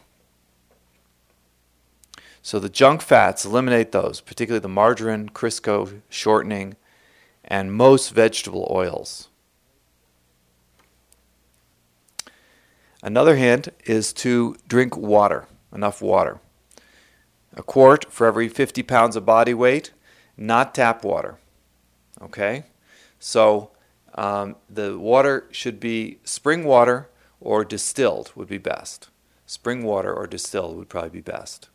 So the junk fats, eliminate those, particularly the margarine, Crisco, shortening, and most vegetable oils. Another hint is to drink water, enough water. A quart for every fifty pounds of body weight, not tap water. Okay? So um, the water should be spring water or distilled would be best. Spring water or distilled would probably be best.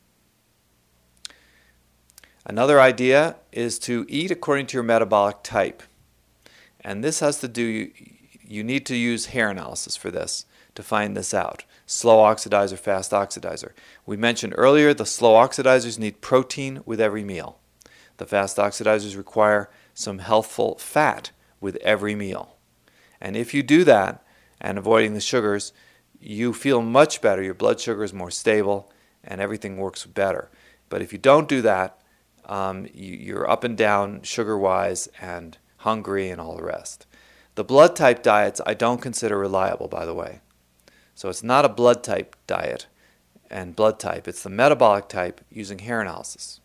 Another idea is to eat according to your metabolic type. And this has to do, you, you need to use hair analysis for this to find this out. Slow oxidizer, fast oxidizer. We mentioned earlier the slow oxidizers need protein with every meal. The fast oxidizers require some healthful fat with every meal. And if you do that, and avoiding the sugars, you feel much better. Your blood sugar is more stable, and everything works better. But if you don't do that, um, you, you're up and down sugar-wise and hungry and all the rest. The blood type diets I don't consider reliable, by the way. So it's not a blood type diet and blood type. It's the metabolic type using hair analysis.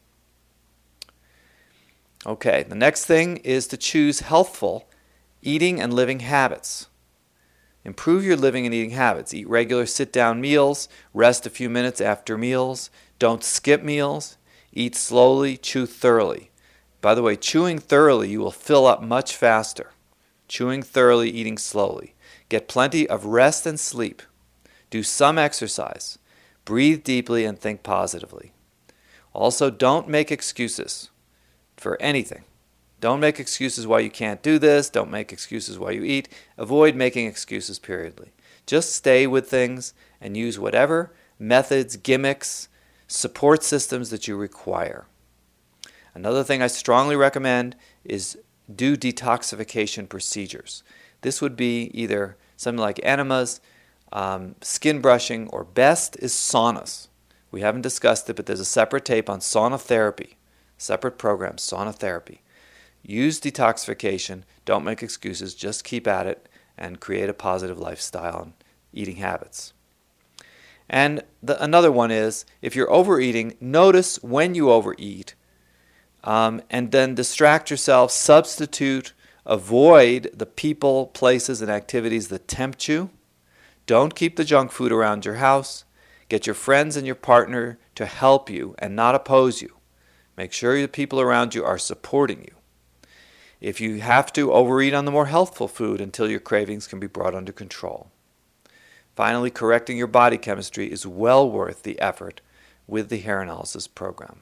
Okay, the next thing is to choose healthful eating and living habits. Improve your living and eating habits. Eat regular sit-down meals. Rest a few minutes after meals. Don't skip meals. Eat slowly. Chew thoroughly. By the way, chewing thoroughly, you will fill up much faster. Chewing thoroughly, eating slowly. Get plenty of rest and sleep. Do some exercise. Breathe deeply and think positively. Also, don't make excuses for anything. Don't make excuses why you can't do this. Don't make excuses why you eat. Avoid making excuses periodly. Just stay with things and use whatever methods, gimmicks, support systems that you require. Another thing I strongly recommend is do detoxification procedures. This would be either something like enemas, um, skin brushing, or best is saunas. We haven't discussed it, but there's a separate tape on sauna therapy, separate program, sauna therapy. Use detoxification. Don't make excuses. Just keep at it and create a positive lifestyle and eating habits. And the, another one is, if you're overeating, notice when you overeat um, and then distract yourself, substitute, avoid the people, places, and activities that tempt you. Don't keep the junk food around your house. Get your friends and your partner to help you and not oppose you. Make sure the people around you are supporting you. If you have to, overeat on the more healthful food until your cravings can be brought under control. Finally, correcting your body chemistry is well worth the effort with the hair analysis program.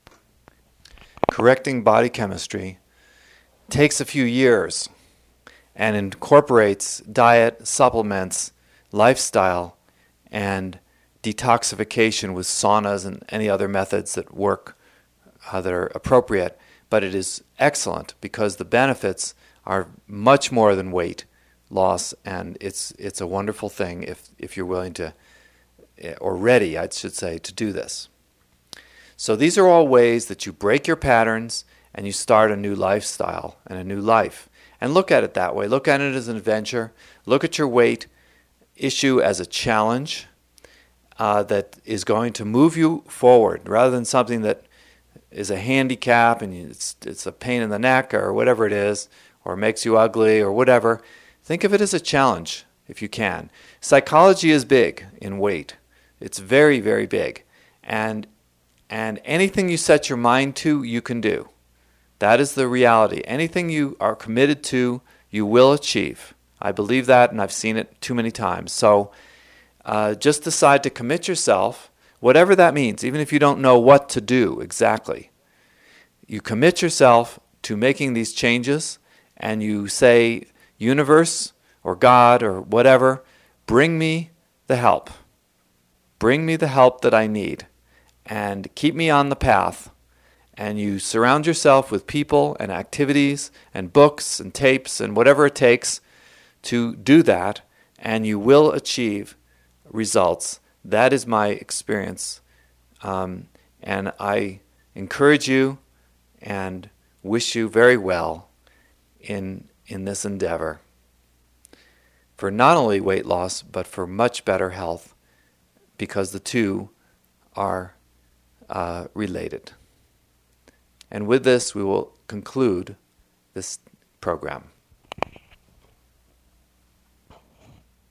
Correcting body chemistry takes a few years and incorporates diet, supplements, lifestyle, and detoxification with saunas and any other methods that work uh, that are appropriate. But it is excellent because the benefits are much more than weight loss, and it's it's a wonderful thing if if you're willing to, or ready, I should say, to do this. So these are all ways that you break your patterns and you start a new lifestyle and a new life. And look at it that way. Look at it as an adventure. Look at your weight issue as a challenge uh, that is going to move you forward rather than something that is a handicap and it's it's a pain in the neck or whatever it is, or makes you ugly or whatever. Think of it as a challenge if you can. Psychology is big in weight. It's very, very big. And and anything you set your mind to, you can do. That is the reality. Anything you are committed to, you will achieve. I believe that, and I've seen it too many times. So uh, just decide to commit yourself, whatever that means, even if you don't know what to do exactly. You commit yourself to making these changes, and you say, universe or God or whatever, bring me the help. Bring me the help that I need, and keep me on the path. And you surround yourself with people and activities and books and tapes and whatever it takes to do that, and you will achieve results. That is my experience, um, and I encourage you and wish you very well in in this endeavor for not only weight loss but for much better health, because the two are uh, related. And with this, we will conclude this program.